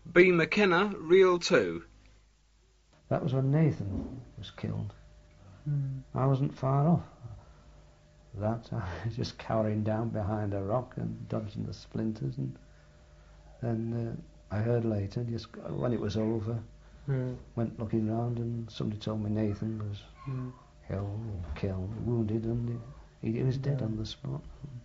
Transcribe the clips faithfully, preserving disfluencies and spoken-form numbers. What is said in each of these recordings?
B. McKenna, Reel two. That was when Nathan was killed. Mm. I wasn't far off. That, I was just cowering down behind a rock and dodging the splinters, and then uh, I heard later, just when it was over, Mm. went looking round, and somebody told me Nathan was Mm. ill, killed, wounded, and he, he was dead Yeah. on the spot.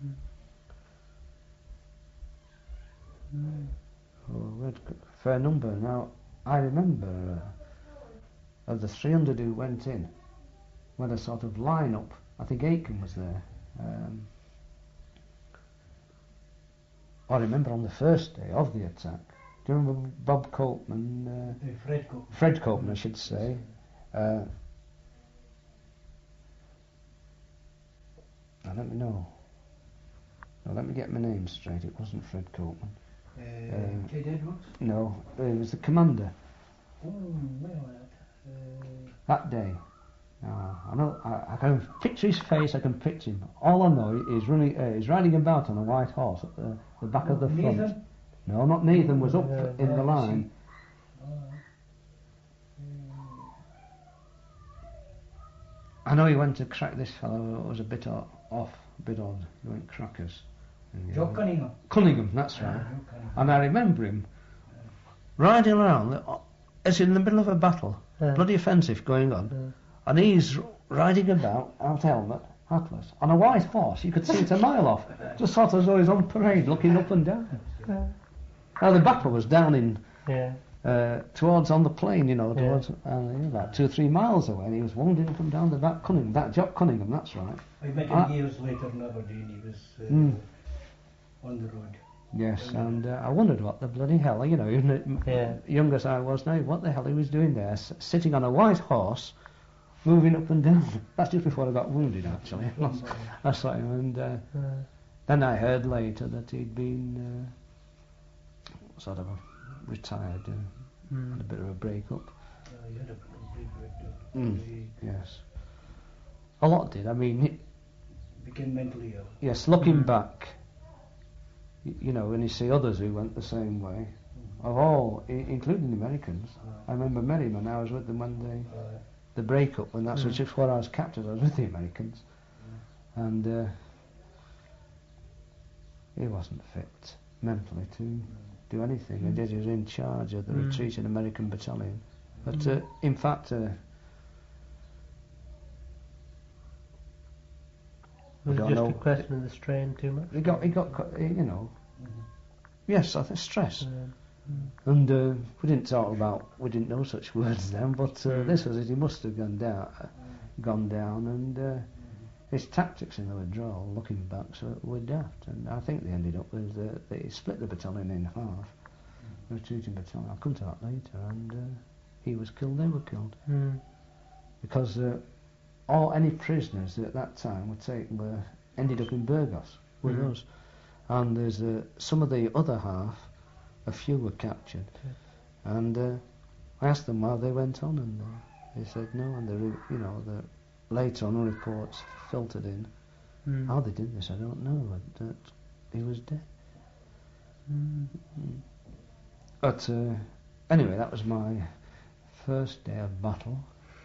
Mm. Oh, we had a fair number. Now, I remember uh, of the three hundred who went in, we had a sort of line-up. I think Aiken was there. Um, I remember on the first day of the attack, do you remember Bob Copeman? Uh, Uh, Fred Copeman. Fred Copeman, I should say. Uh, now let me know. Now let me get my name straight. It wasn't Fred Copeman. Uh, Uh, Ted Edwards. No, it was the commander Oh, where was that? Uh, that day. Now, I know. I, I can picture his face. I can picture him. All I know is running. Uh, he's riding about on a white horse at the, the back of the front. Nathan? No, not Nathan. Was up Yeah, in the I line. Oh, I know he went to crack this fellow. It was a bit o- off, a bit odd. He went crackers. And, Joe uh, Cunningham. Cunningham, that's Ah, right. Joe Cunningham. And I remember him riding around uh, as in the middle of a battle, Yeah. bloody offensive going on, Yeah. and he's r- riding about, out helmet, hatless, on a white horse. You could see it a mile off, just sort of as though he's on parade, looking up and down. Yeah. Now the battle was down in Yeah. uh, towards on the plain, you know, Yeah. towards uh, about two or three miles away, and he was wandering up and down the back. Cunningham, that Jock Cunningham, that's right. I met him Ah. years later in Aberdeen. He was uh, Mm. on the road. Yes, and uh, I wondered what the bloody hell, you know, even m- Yeah. young as I was now, what the hell he was doing there, s- sitting on a white horse, moving up and down. That's just before I got wounded, actually. I saw him, and uh, Uh, then I heard later that he'd been uh, sort of retired, uh, had a mm. bit of a break-up. Uh, he had a complete breakdown. Mm. He Yes. A lot did. I mean, it, became mentally ill. yes, looking Mm. back, y- you know, when you see others who went the same way, of all, I- including the Americans. I remember Merriman, I was with them when they, Uh, the break-up, when that's Mm. which is where I was captured, I was with the Americans. And uh, he wasn't fit mentally to do anything. He did, he was in charge of the Mm. retreating American battalion. But Mm. uh, in fact, uh, Was it don't just know. a question of the strain too much? he got, he got, co- he, you know, mhm. yes, I think stress. Yeah. Mm. And uh, we didn't talk about, we didn't know such words then, but uh, Mm. this was it, he must have gone down, uh, gone down, and uh, his tactics in the withdrawal, looking back, so were daft, and I think they ended up with, uh, they split the battalion in half, the retreating battalion, I'll come to that later, and uh, he was killed, they were killed, Mm. because uh, all, any prisoners at that time were taken, were, ended up in Burgos with Mm. us, and there's uh, some of the other half, a few were captured, and uh, I asked them why they went on, and uh, they said no, and they, re- you know, the later on reports filtered in. Mm. How they did this, I don't know. But, uh, he was dead. Mm. Mm. But uh, anyway, that was my first day of battle.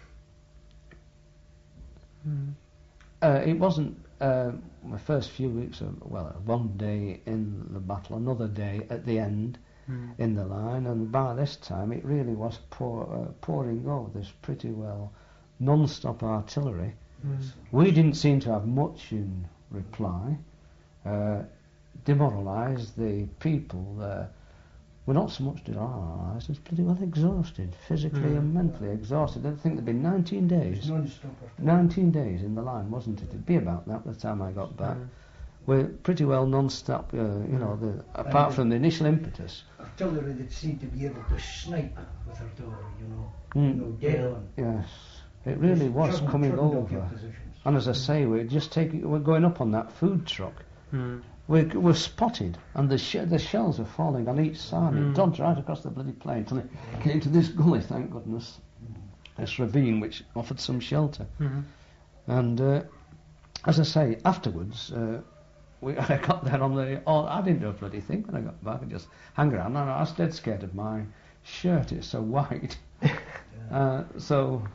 Mm. Uh, it wasn't uh, my first few weeks of, well, one day in the battle, another day at the end Mm. in the line, and by this time it really was pour, uh, pouring over. There's pretty well non-stop artillery. Mm. We didn't seem to have much in reply. Uh, demoralised, the people uh, were not so much demoralised as pretty well exhausted, physically Mm. and mentally exhausted. I think there'd been nineteen days. It's non-stop. nineteen days in the line, wasn't it? It'd be about that by the time I got back. Mm. We're pretty well non-stop, uh, you know, the, apart And from the initial impetus. Artillery that seemed to be able to snipe with artillery, you know, Mm. you know, dead Yeah. on. Yes, it really Just was shouldn't- coming shouldn't have your over. positions. And as I say, we're just taking, we're going up on that food truck. Mm. We're, we're spotted, and the sh- the shells are falling on each side. Mm. It dodged right across the bloody plain until it came to this gully, thank goodness. This ravine which offered some shelter. Mm. And uh, as I say, afterwards, uh, we, I got there on the. Oh, I didn't do a bloody thing when I got back. I just hang around, and I was dead scared of my shirt. It's so white. uh, so.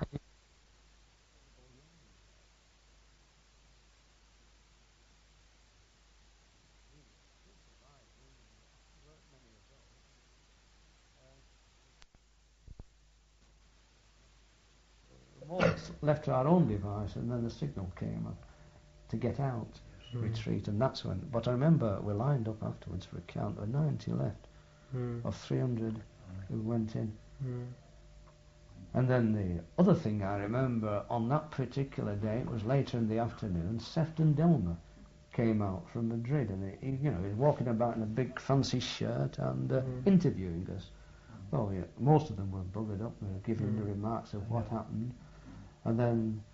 Left to our own device, and then the signal came up to get out, Mm. retreat, and that's when. But I remember we lined up afterwards for a count of ninety left Mm. of three hundred who went in. Mm. And then the other thing I remember on that particular day, it was later in the afternoon, Sefton Delmer came out from Madrid, and he, you know, he was walking about in a big fancy shirt and uh, Mm. interviewing us. Well, yeah, most of them were buggered up, they were giving Mm. the remarks of what happened. And then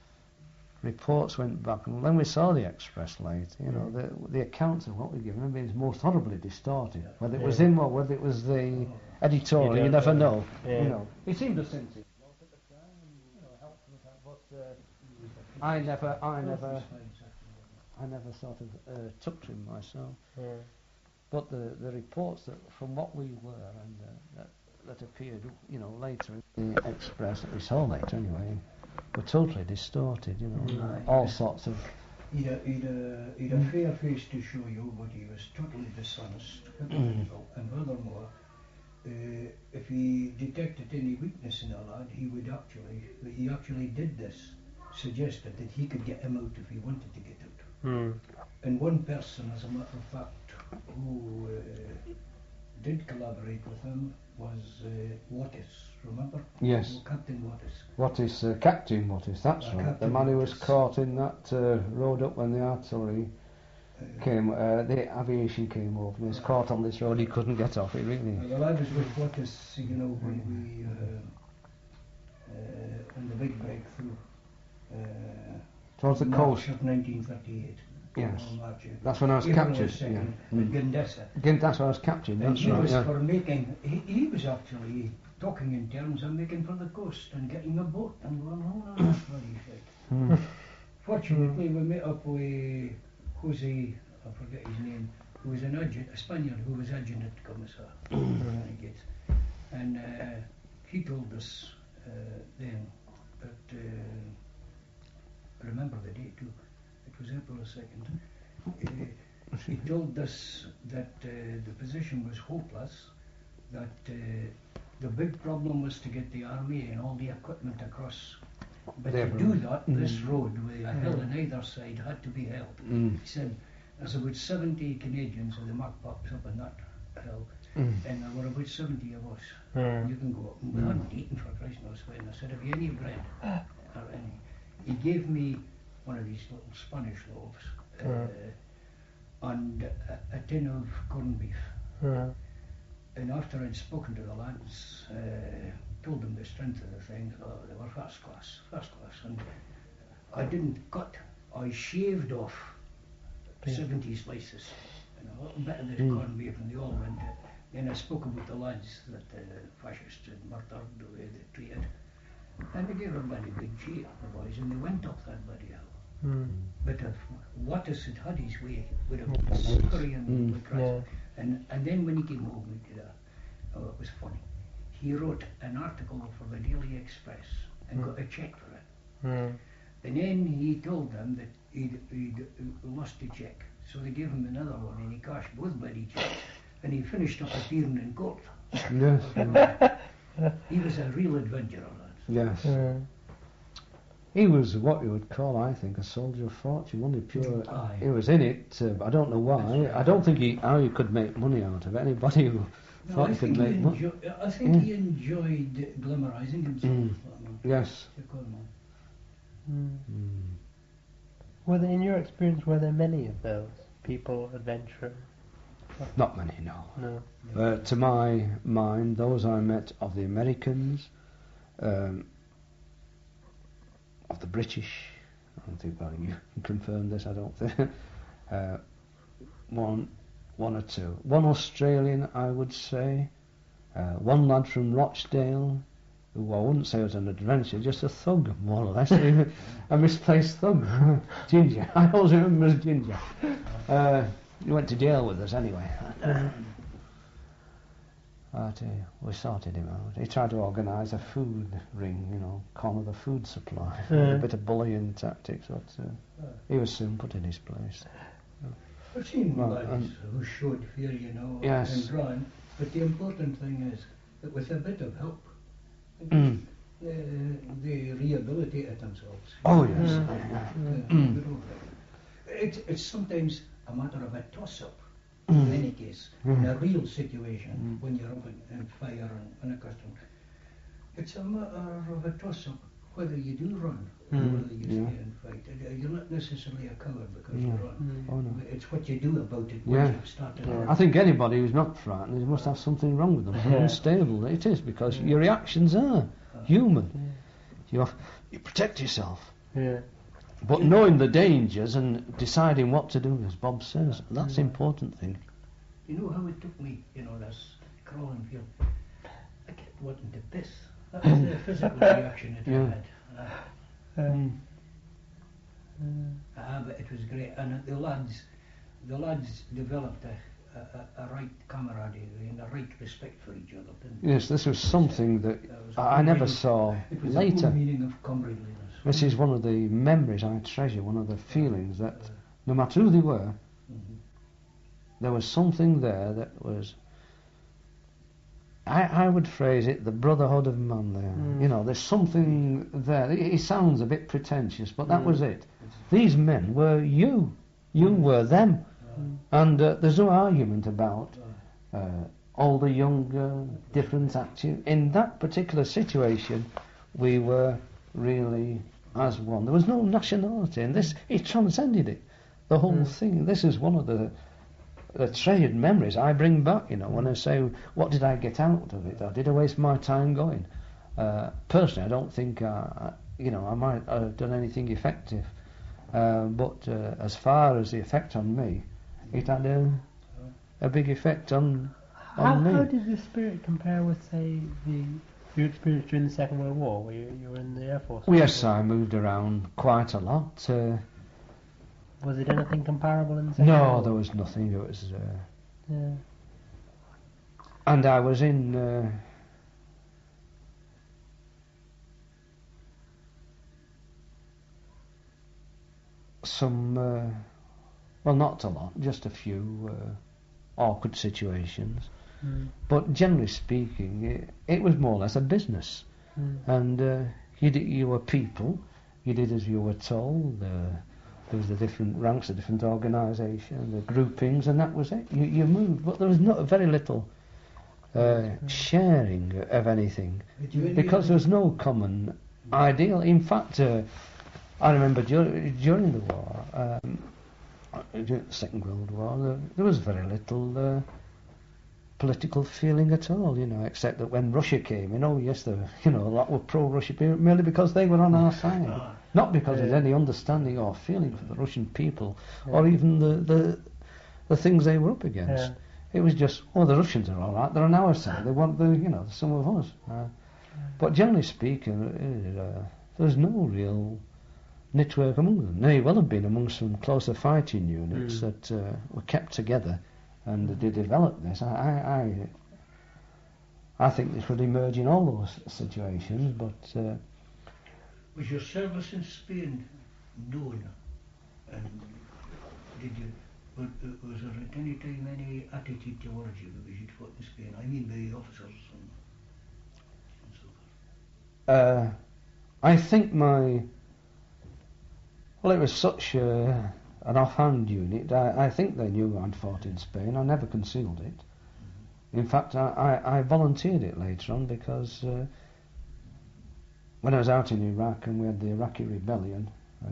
reports went back, and when we saw the Express later, you know, the the accounts of what we'd given them is most horribly distorted. Whether it was Yeah. him or whether it was the editorial, You you, don't never know. know. Yeah. You know, he seemed a sensitive bloke at the time, and you know, helped with that. But uh, I never, I never, I never sort of uh, took to him myself. Yeah. But the the reports that from what we were and uh, that that appeared, you know, later in the Express that we saw later anyway, were totally distorted. You know, Mm. all sorts of. He'd a, he'd a, he'd a fair face to show you, but he was totally dishonest. And furthermore, uh, if he detected any weakness in a lad, he would actually, he actually did this, suggested that he could get him out if he wanted to get out. Mm. And one person, as a matter of fact, who uh, did collaborate with him was uh, Wattis, remember? Yes. Oh, Captain Wattis. What is uh, Captain Wattis? That's Uh, right. Captain The man who was Wattis. caught in that uh, road up when the artillery Uh, came, uh, the aviation came over, and he was caught on this road. He couldn't get off. He really. Well, I was with Wattis, you know, when we, uh, uh, when the big breakthrough, uh, Towards the March coast. of nineteen thirty-eight. Yes. Oh, March, April. That's when I was April captured. the second, Yeah. at Mm. Gandesa. Again, that's where I was captured. And That's he right. was Yeah. for making, he, he was actually talking in terms of making for the coast and getting a boat and going home on that bloody shit. Mm. Fortunately, we met up with Jose, I forget his name, who was an adjutant, a Spaniard who was adjutant at Commissar, I guess. And uh, he told us uh, then that, uh, I remember the date too, it was April the second. Uh, he told us that uh, the position was hopeless, that uh, the big problem was to get the army and all the equipment across. But There to we do are. that, Mm. this road with a hill on either side had to be held. Mm. He said there's about seventy Canadians with the mark pops up on that hill, Mm. and there were about seventy of us. Mm. You can go up. And we hadn't eaten for Christ knows when. I said, have you any bread? Or any? He gave me one of these little Spanish loaves uh, Mm. and a, a tin of corned beef. Mm. And after I'd spoken to the lads, uh, told them the strength of the thing, oh, they were first class, first class. And I didn't cut, I shaved off Beef. seventy slices and a little bit of this Mm. corned beef, and they all went. Uh, then I spoke about the lads that the fascists had murdered, the way they treated. And they gave a bloody big cheer, the boys, and they went up that bloody hill. Mm. But if Wattis had had his way, would have been slippery and Mm. like that. Yeah. And and then when he came home, he did a, oh, it was funny. He wrote an article for the Daily Express and Mm. got a check for it. Mm. And then he told them that he'd, he'd uh, lost a check, so they gave him another one, and he cashed both bloody checks, and he finished up appearing in court. Yes. He was a real adventurer, lads. Yes. Mm. He was what you would call, I think, a soldier of fortune. Only pure. Aye. He was in it. Uh, I don't know why. I don't think he how he could make money out of it. Anybody who No, thought I he could think, he make money. enjoy, I think Mm. he enjoyed glamorizing himself. Mm. I mean, Yes. you call him. Mm. Mm. Were there, in your experience, were there many of those people, adventurers? Not many, no. No. Uh, to my mind, those I met of the Americans, um, of the British, I don't think, well, you can confirm this, I don't think, uh, one, one or two. One Australian, I would say, uh, one lad from Rochdale, who I wouldn't say was an adventurer, just a thug, more or less. A misplaced thug. Ginger. I always remember him as Ginger. Uh, he went to jail with us anyway. But, uh, we sorted him out. He tried to organise a food ring, you know, corner the food supply. Yeah. A bit of bullying tactics, but uh, he was soon put in his place. I've seen Well, lads and- who showed fear, you know, Yes. and run, but the important thing is that with a bit of help, Mm. uh, they rehabilitated themselves. Oh, yes. Mm. Yeah. Uh, Mm. you know, it's, it's sometimes a matter of a toss-up, Mm. in any case, Mm. in a real situation, Mm. when you're up in, in fire and unaccustomed. It's a matter of a toss-up, whether you do run, or Mm. whether you Yeah. stay and fight. Uh, You're not necessarily a coward because Yeah. you run. Mm. Oh, no. It's what you do about it Yeah. once you've started. Yeah. I think anybody who's not frightened, they must have something wrong with them. They're Yeah. unstable. It is, because Yeah. your reactions are Uh, human. Yeah. You have, you protect yourself. Yeah. But knowing the dangers and deciding what to do, as Bob says, that's the Mm. important thing. You know how it took me, you know, this crawling field. I kept wanting to piss. That was the physical reaction that Yeah. I had. Uh, Um, uh, ah, but it was great, and uh, the lads, the lads developed a, a, a a right camaraderie and a right respect for each other. Didn't they? Yes, this was something that That was I I never really- saw It was a later. full meaning of comraderiness. This is one of the memories I treasure, one of the feelings that no matter who they were, Mhm. there was something there that was, I, I would phrase it, the brotherhood of man there. Mm. You know, there's something there. It, it sounds a bit pretentious, but that Mm. was it. These men were you. You Mm. were them. Mm. And uh, there's no argument about uh, older, younger, different attitude. In that particular situation, we were really as one. There was no nationality, and this, it transcended it. The whole Mm. thing. This is one of the the treasured memories I bring back, you know, when I say, what did I get out of it? Or did I waste my time going? Uh, personally, I don't think, I, I, you know, I might have done anything effective. Uh, but uh, as far as the effect on me, it had a, a big effect on, how, on me. how did the spirit compare with, say, the your experience during the Second World War, where you, you were in the Air Force? Well, yes, I moved around quite a lot. Uh, Was it anything comparable in the Second no, World War? there was nothing. It was, uh, Yeah. and I was in. Uh, some, uh, well, not a lot, just a few uh, awkward situations. Mm. But generally speaking, it, it was more or less a business. Mm. And uh, you, d- you were people, you did as you were told. Uh, there was the different ranks, the different organisation, the groupings, and that was it. You, you moved, but there was not very little uh, sharing of anything, Did you because there was no common ideal. In fact, uh, I remember dur- during the war, um, during the Second World War, there, there was very little uh, political feeling at all, you know, except that when Russia came in, oh yes, there were, you know, a lot were pro-Russia, merely because they were on our side, Ah, not because of Yeah. any understanding or feeling for the Russian people, Yeah. or even the, the the things they were up against. Yeah. It was just, oh, the Russians are all right, they're on our side, they want the, you know, some of us. Uh, but generally speaking, uh, there's no real network among them. They well have been among some closer fighting units Mm. that uh, were kept together, and they developed this. I, I, I, I think this would emerge in all those situations, but uh, was your service in Spain known? And did you, was, was there at any time any attitude towards you because you'd fought in Spain? I mean by the officers and, and so forth. uh, I think my, well, it was such a, an offhand unit. I, I think they knew I'd fought in Spain. I never concealed it. In fact, I, I, I volunteered it later on because uh, when I was out in Iraq and we had the Iraqi rebellion, uh,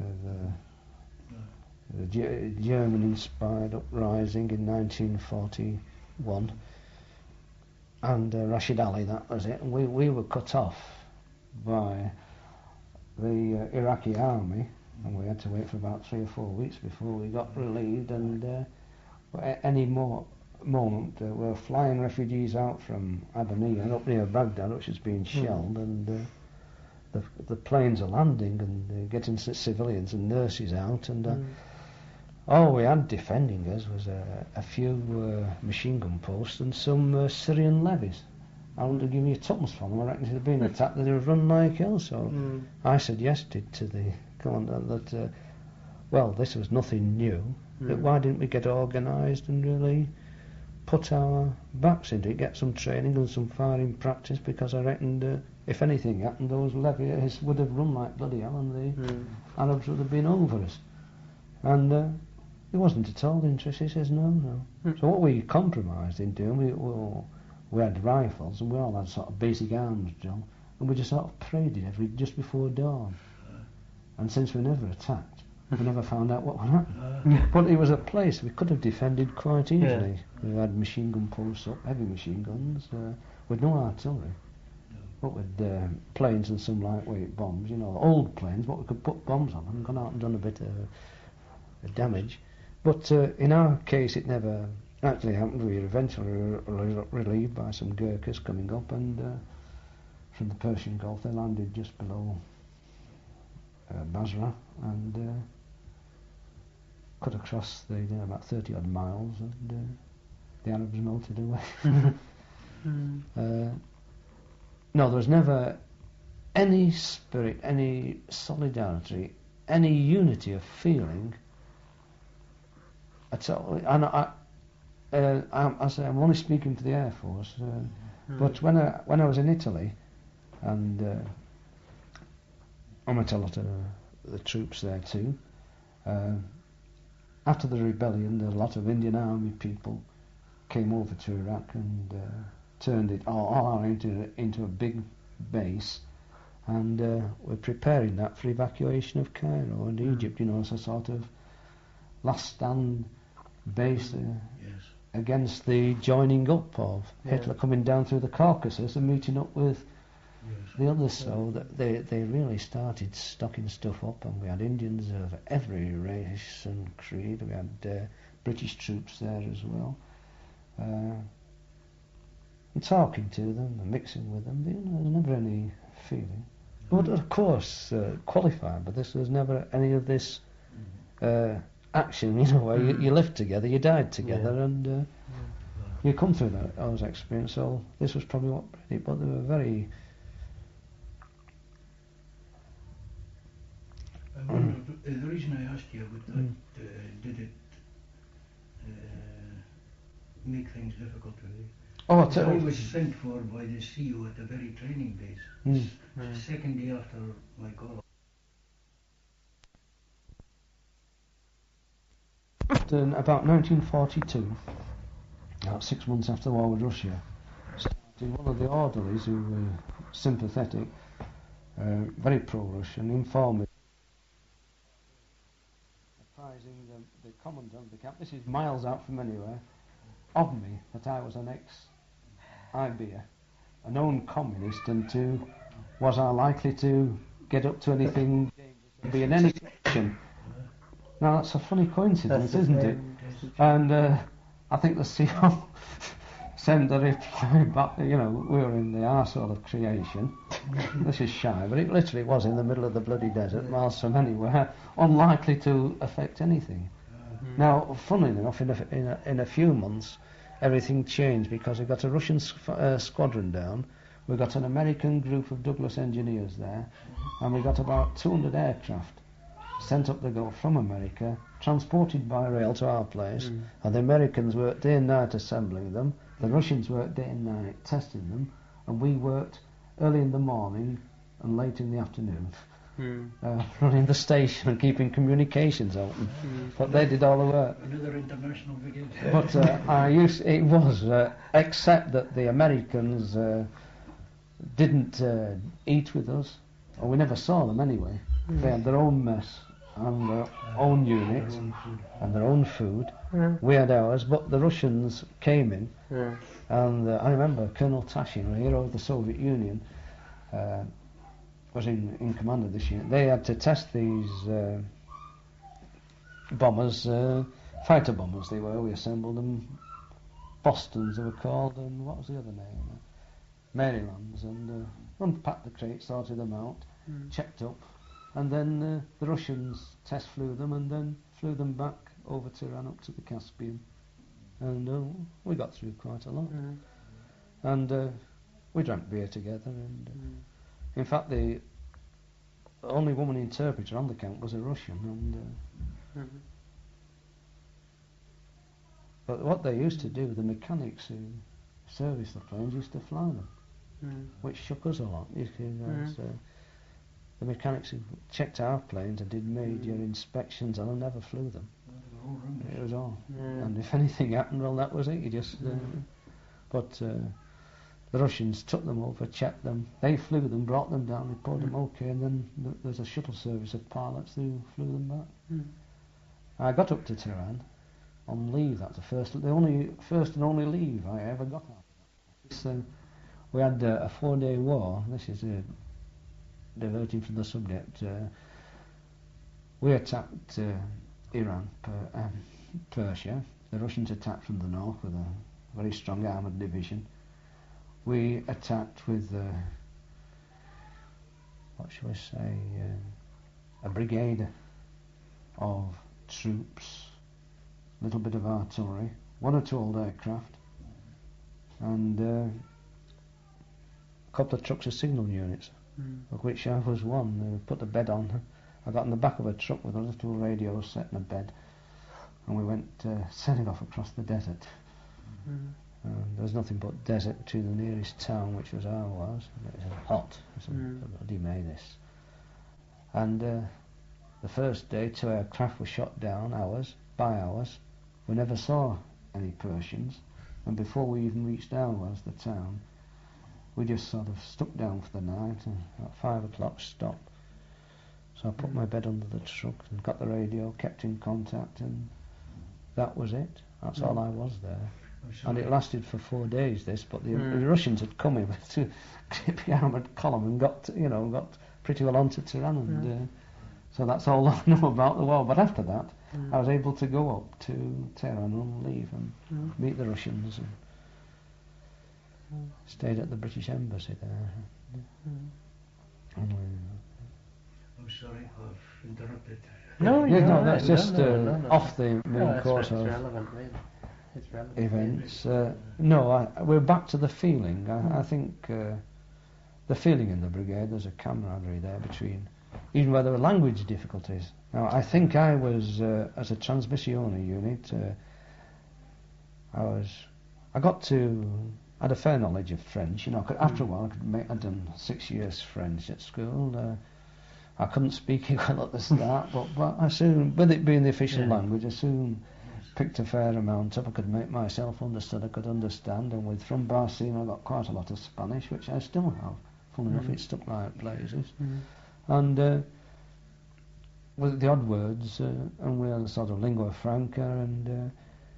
the, the Ge- German-inspired uprising in nineteen forty-one, and uh, Rashid Ali, that was it. And we, we were cut off by the uh, Iraqi army, and we had to wait for about three or four weeks before we got relieved, and uh, a- any more moment uh, were flying refugees out from Aberdeen and up near Baghdad, which has been shelled, and uh, the the planes are landing and uh, getting c- civilians and nurses out, and uh, Mm. all we had defending us was a, a few uh, machine gun posts and some uh, Syrian levies. I wouldn't have given you tuppence for them. I reckon if they'd been attacked, they'd have run like hell. So Mm. I suggested to the commandant that, uh, well, this was nothing new. That Mm. why didn't we get organised and really put our backs into it, get some training and some firing practice? Because I reckoned uh, if anything happened, those levies would have run like bloody hell, and the Mm. Arabs would have been over us. And uh, he wasn't at all interested. He says no, no. Mm. So what we compromised in doing, we, we, all, we had rifles and we all had sort of basic arms drill, and we just sort of prayed it every just before dawn. And since we never attacked, we never found out what would happen. Uh, But it was a place we could have defended quite easily. We had machine gun posts up, heavy machine guns, uh, with no artillery, but with uh, planes and some lightweight bombs, you know, old planes, but we could put bombs on them and gone out and done a bit of uh, damage. But uh, in our case, it never actually happened. We were eventually re- re- relieved by some Gurkhas coming up, and uh, from the Persian Gulf, they landed just below uh, Basra and uh, cut across the, you know, about thirty odd miles, and uh, the Arabs melted away. Mm. uh, no, there was never any spirit, any solidarity, any unity of feeling at all. And I, uh, I'm, I say I'm only speaking to the Air Force, uh, Mm. but when I when I was in Italy, and uh, I met a lot of the troops there too. Uh, after the rebellion, a lot of Indian Army people came over to Iraq and uh, turned it all, all into into a big base, and uh, we're preparing that for evacuation of Cairo and Mm. Egypt. You know, as a sort of last stand base uh, yes. against the joining up of Yeah. Hitler coming down through the Caucasus and meeting up with Yes. the others. So that they they really started stocking stuff up, and we had Indians of every race and creed. We had uh, British troops there as well. Uh, and talking to them and mixing with them, you know, there's never any feeling. But of course, uh, qualified, but this was never any of this uh, action, you know, where you, you lived together, you died together, Yeah. and uh, you come through that, those experiences. So this was probably what bred it, but they were very. I wonder, uh, the reason I asked you about that, Mm. uh, did it uh, make things difficult for you? Oh, I Because tell I you. was sent for by the C E O at the very training base. Mm. Mm. The second day after my call. In about nineteen forty-two, about six months after the war with Russia, started one of the orderlies who were sympathetic, uh, very pro-Russian, informed me, apprising the, the commandant of the camp, this is miles out from anywhere, of me, that I was an ex-I B A, a known communist, and to, was I likely to get up to anything dangerous, be in any section. Now that's a funny coincidence, That's isn't the it? same. And uh, I think the C E O sent a reply back, you know, we were in the arsehole of creation. This is shy, but it literally was in the middle of the bloody desert, miles from anywhere, unlikely to affect anything. Mm. Now, funnily enough, in a, in a, in a few months, everything changed because we got a Russian squ- uh, squadron down, we got an American group of Douglas engineers there, and we got about two hundred aircraft sent up the Gulf from America, transported by rail to our place, Mm. and the Americans worked day and night assembling them, the Russians worked day and night testing them, and we worked early in the morning and late in the afternoon, Mm. uh, running the station and keeping communications open. Mm. But they did all the work. Another international brigade. But uh, I used, it was, uh, except that the Americans uh, didn't uh, eat with us, or we never saw them anyway. They had their own mess and their own units and their own food. Mm. We had ours, but the Russians came in, Mm. and uh, I remember Colonel Tashin, a hero of the Soviet Union, uh, was in, in command of this unit. They had to test these uh, bombers, uh, fighter bombers they were. We assembled them Bostons they were called, and what was the other name? Uh, Marylands, and uh, unpacked the crates, sorted them out, Mm. checked up, and then uh, the Russians test flew them, and then flew them back over Tehran up to the Caspian, and uh, we got through quite a lot. Mm. And uh, we drank beer together, and uh, Mm. in fact the only woman interpreter on the camp was a Russian, and uh, Mm. but what they used to do, the mechanics who service the planes used to fly them, Mm. which shook us a lot. You know, Mm. so the mechanics who checked our planes and did major Mm. inspections, and I never flew them. All round It was all. Mm. And if anything happened, well, that was it. You just. Uh, Mm. but uh, the Russians took them over, checked them. They flew them, brought them down, reported them okay, and then th- there's a shuttle service of pilots who flew them back. Mm. I got up to Tehran on leave. That's the first, the only, first and only leave I ever got. So we had uh, a four-day war. This is uh, diverting from the subject. Uh, we attacked uh, Iran, per, um, Persia. The Russians attacked from the north with a very strong armoured division. We attacked with, uh, what shall we say, uh, a brigade of troops, a little bit of artillery, one or two old aircraft, and uh, a couple of trucks of signal units, Mm. of which I was one. They put the bed on. I got in the back of a truck with a little radio set in a bed, and we went uh, sailing off across the desert. Mm. And there was nothing but desert between the nearest town, which was Ahwaz. It was hot. It was Mm. a bloody May this. And uh, the first day, two aircraft were shot down, ours, by ours. We never saw any Persians. And before we even reached Ahwaz, the town, we just sort of stuck down for the night, and at five o'clock stopped. So I put my bed under the truck and got the radio, kept in contact, and that was it. That's all I was there. And it lasted for four days, this, but the, Mm. the Russians had come in with a creepy armoured column and got, you know, got pretty well onto Tehran, and Mm. uh, so that's all I know about the war. But after that, Mm. I was able to go up to Tehran on leave and Mm. meet the Russians, and Mm. stayed at the British Embassy there. Mm. And we, I'm sorry, I've interrupted. No, yeah, you're no, all that's right. just no, no, uh, no, no. off the main No, that's course right. of It's relevant, really. It's relevant. events. Uh, no, I, we're back to the feeling. I, I think uh, the feeling in the brigade, there's a camaraderie there between, even where there were language difficulties. Now, I think I was, uh, as a Transmissione unit, uh, I was, I got to, I had a fair knowledge of French. You know, I could, after a while, I could make, I'd done six years French at school. Uh, I couldn't speak it well at the start, but, but I soon, with it being the official Yeah. language, I soon picked a fair amount up. I could make myself understood, I could understand, and with from Barcelona I got quite a lot of Spanish, which I still have. Funnily enough, Mm. it stuck like blazes. Mm. And uh, with the odd words, uh, and we had a sort of lingua franca, and uh,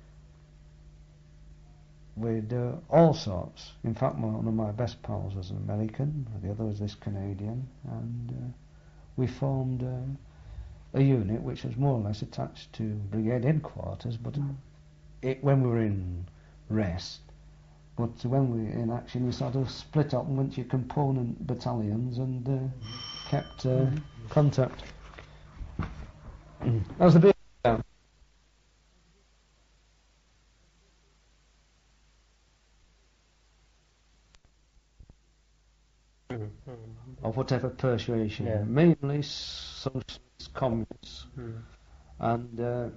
with uh, all sorts. In fact, my, one of my best pals was an American, the other was this Canadian, and uh, we formed uh, a unit which was more or less attached to brigade headquarters, but Mm. it, when we were in rest, but when we were in action, you sort of split up and went to your component battalions and uh, kept uh, Mhm. contact. That was the big. Mm. Of whatever persuasion, Yeah. mainly socialists, communists, Mm. and uh,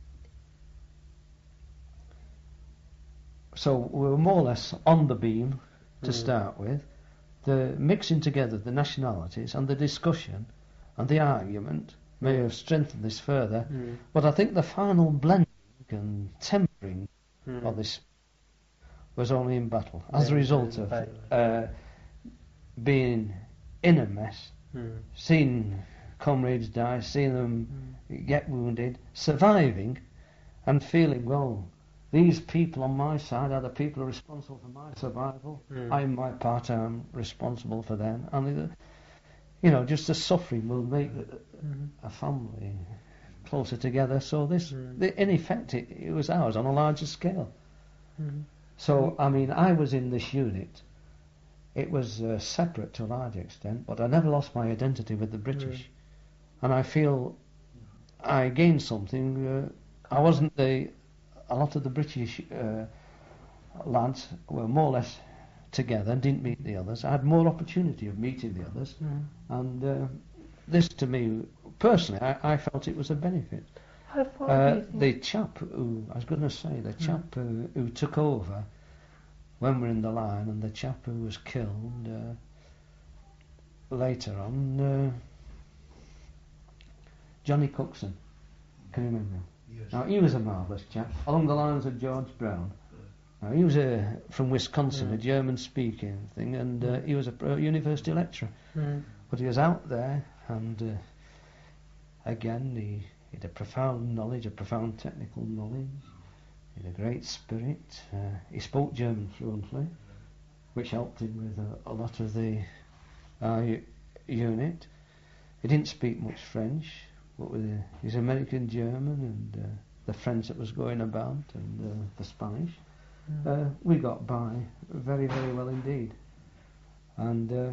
so we were more or less on the beam to Mm. start with. The mixing together the nationalities and the discussion and the argument may have strengthened this further, Mm. but I think the final blending and tempering Mm. of this was only in battle, as a Yeah, result in of battle. uh, being in a mess, Mm. seeing comrades die, seeing them Mm. get wounded, surviving, and feeling, well, these people on my side are the people who are responsible for my survival. Mm. I, in my part, am responsible for them. And, uh, you know, just the suffering will make Mm. a family closer together. So this, Mm. the, in effect, it, it was ours on a larger scale. Mm. So, I mean, I was in this unit. It was uh, separate to a large extent, but I never lost my identity with the British. Mm. And I feel I gained something. Uh, I wasn't the... A lot of the British uh, lads were more or less together and didn't meet the others. I had more opportunity of meeting the others. Mm. And uh, this, to me, personally, I, I felt it was a benefit. How far Uh, do you think? the chap who, I was going to say, the chap uh, who took over when we were in the line, and the chap who was killed uh, later on, uh, Johnny Cookson. Can you remember him? Yes. Now, he was a marvellous chap, along the lines of George Brown. Now, he was uh, from Wisconsin, Mm. a German-speaking thing, and uh, he was a pro- university lecturer. Mm. But he was out there, and uh, again, he, he had a profound knowledge, a profound technical knowledge. He had a great spirit. Uh, he spoke German fluently, which helped him with a, a lot of the uh, u- unit. He didn't speak much French, but with uh, his American German and uh, the French that was going about and uh, the Spanish, Mm. uh, we got by very, very well indeed. And uh,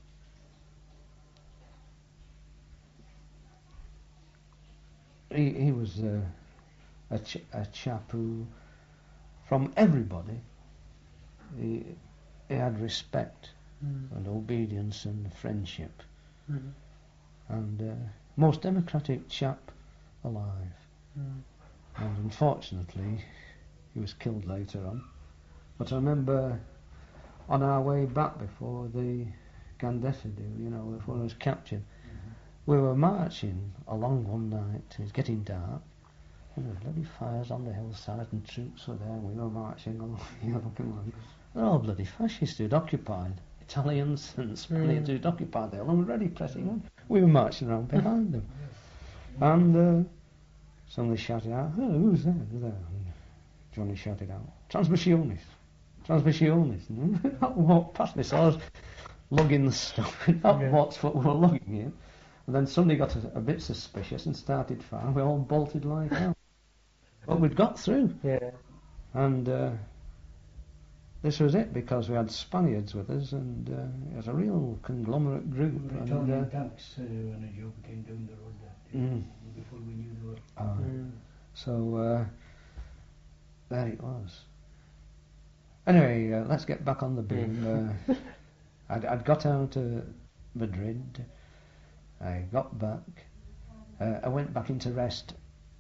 he, he was uh, a, ch- a chap who, from everybody, he, he had respect Mm. and obedience and friendship, Mm. and uh, most democratic chap alive. Mm. And unfortunately, he was killed later on. But I remember on our way back before the Gandesa deal, you know, before I was captured, we were marching along one night. It was getting dark. And there were bloody fires on the hillside, and troops were there. And we were marching along, you know, looking along. They're all bloody fascists who'd occupied. Italians and Spaniards Mm. who'd occupied the hill and were ready pressing on. We were marching around behind them. And uh, somebody shouted out, "Oh, who's there? Who's there?" And Johnny shouted out, "Transmissiones, Transmissiones." And I walked past me, so I was lugging the stuff. Not Yeah. what's what we were lugging it. And then somebody got a, a bit suspicious and started firing. We all bolted like hell. But we'd got through. Yeah. And uh, this was it, because we had Spaniards with us, and uh, it was a real conglomerate group. And, Italian uh, tanks uh, when a job came down the road that day, Mm. before we knew they were. uh, Mm. So uh, there it was. Anyway, uh, let's get back on the beam. Uh, I'd, I'd got out to Madrid. I got back. Uh, I went back into rest.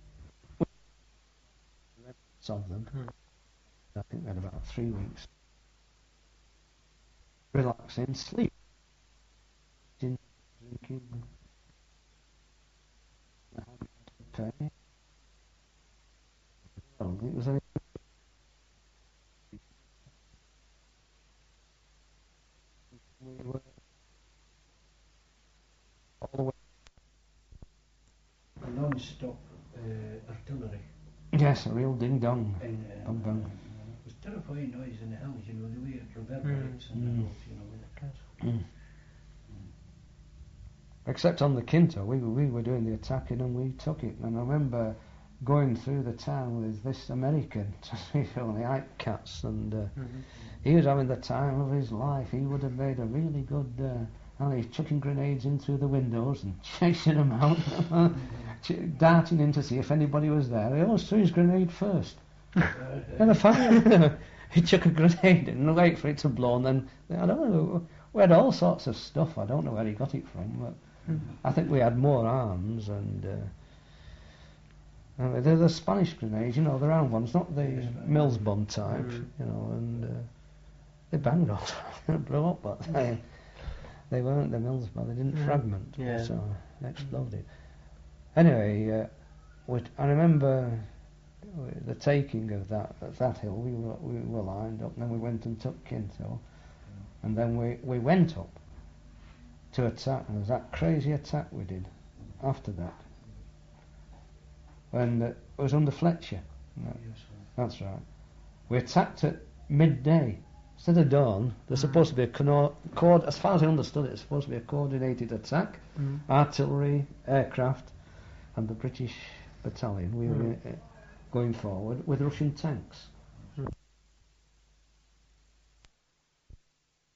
Of them. Mm. I think we had about three weeks. Relaxing, sleep, drinking. Okay. Oh, it was any we were all the way. A non-stop uh, artillery. Yes, a real ding dong. And uh, Bum, bum. it was terrifying noise in the hills, you know, the way it reverberates in the Mm. hills, you know. With Mm. Except on the Quinto, we were, we were doing the attacking and we took it. And I remember going through the town with this American, the Ike Cats, and uh, Mhm. he was having the time of his life. He would have made a really good. Uh, and he's chucking grenades in through the windows and chasing them out, ch- darting in to see if anybody was there. He always threw his grenade first. uh, Never fire. He'd chuck a grenade in and wait for it to blow, and then I don't know. We had all sorts of stuff. I don't know where he got it from, but I think we had more arms and. Uh, uh, they're the Spanish grenades, you know, the round ones, not the Yes, right. Mills bomb type, Mm. you know, and uh, they banged all right, blew up, but they, they weren't the Mills bomb, they didn't Mm. fragment, Yeah. so they exploded. Anyway, uh, we I remember the taking of that of that hill. We were we were lined up, and then we went and took Quinto, and then we, we went up to attack. And there was that crazy attack we did after that, and uh, it was under Fletcher. No, yes, that's right. We attacked at midday instead of dawn. There's Mm. supposed to be a cono- cord. As far as I understood it, it's supposed to be a coordinated attack. Mm. Artillery, aircraft, and the British battalion. We were Mm. uh, going forward with Russian tanks.